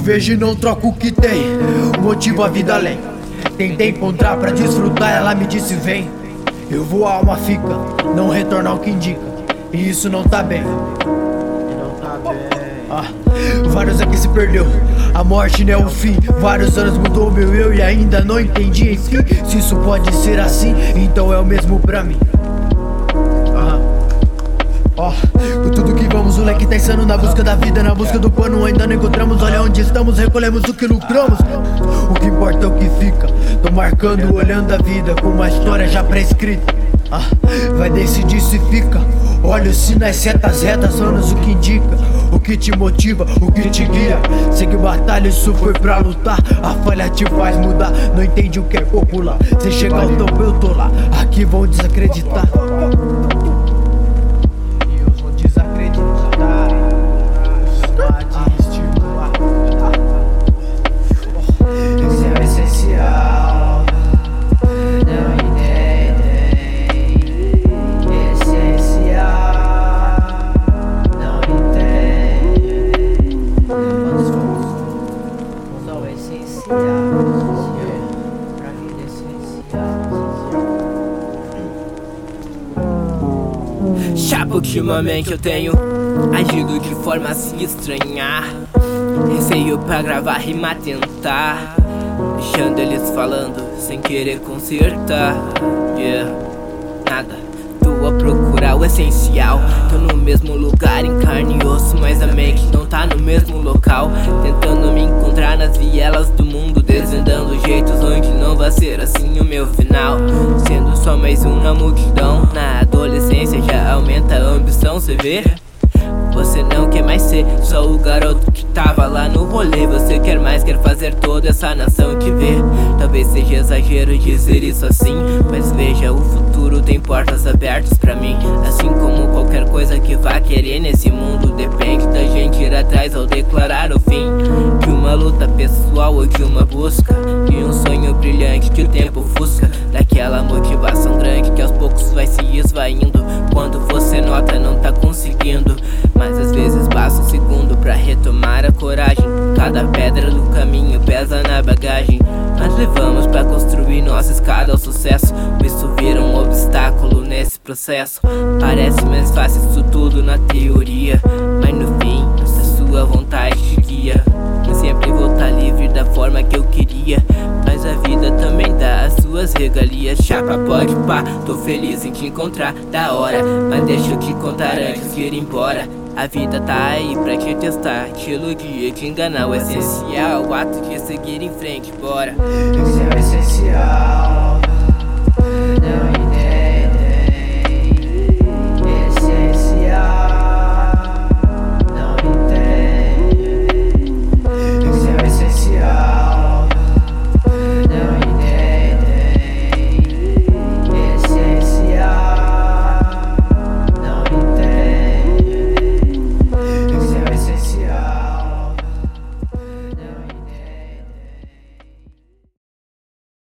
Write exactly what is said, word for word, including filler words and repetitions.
vejo e não troco o que tem, motivo a vida além. Tentei encontrar pra desfrutar, ela me disse vem. Eu vou, a alma fica, não retorna ao que indica, e isso não tá bem. Não tá bem. Ah, vários aqui se perdeu, a morte não é o fim. Vários anos mudou meu eu e ainda não entendi. Enfim, se isso pode ser assim, então é o mesmo pra mim. Ó, oh, com tudo que vamos, o leque tá insano na busca da vida, na busca do pano, ainda não encontramos. Olha onde estamos, recolhemos o que lucramos. O que importa é o que fica, tô marcando, olhando a vida com uma história já prescrita. Ah, vai decidir se fica, olha os sinais, setas retas, anos, o que indica, o que te motiva, o que te guia. Segue batalha, isso foi pra lutar, a falha te faz mudar, não entende o que é popular. Se chegar ao topo eu tô lá, aqui vão desacreditar. Chapa, ultimamente eu tenho agido de forma a se estranhar. Receio pra gravar, rima tentar, deixando eles falando sem querer consertar. Yeah, nada, tô a procurar o essencial. Tô no mesmo lugar em carne e osso, mas a mente não tá no mesmo local. Tentando me encontrar nas vielas do mundo, desvendando jeitos onde não vai ser assim o meu final. Sendo só mais um na multidão, na adolescência já aumenta a ambição, cê vê? Você não quer mais ser só o garoto que tava lá no rolê. Você quer mais, quer fazer toda essa nação te ver. Talvez seja exagero dizer isso assim, mas veja, o futuro tem portas abertas pra mim. Assim como qualquer coisa que vá querer nesse mundo, depende da gente ir atrás ao declarar o fim de uma luta pessoal ou de uma busca de um sonho brilhante que o tempo ofusca. Daquela motivação grande que aos poucos vai se esvaindo, quando você nota não tá conseguindo. Mas às vezes basta um segundo pra retomar a coragem. Cada pedra do caminho pesa na bagagem. Nós levamos pra construir nossa escada ao sucesso, isso vira um obstáculo nesse processo. Parece mais fácil isso tudo na teoria, mas no fim, a sua vontade te guia. Nem sempre vou estar livre da forma que eu queria, mas a vida também dá as suas regalias. Chapa, pode pá, tô feliz em te encontrar, da hora. Mas deixa eu te contar antes de ir embora. A vida tá aí pra te testar, te iludir, te enganar. O essencial, o ato de seguir em frente, bora. Esse é o essencial. Não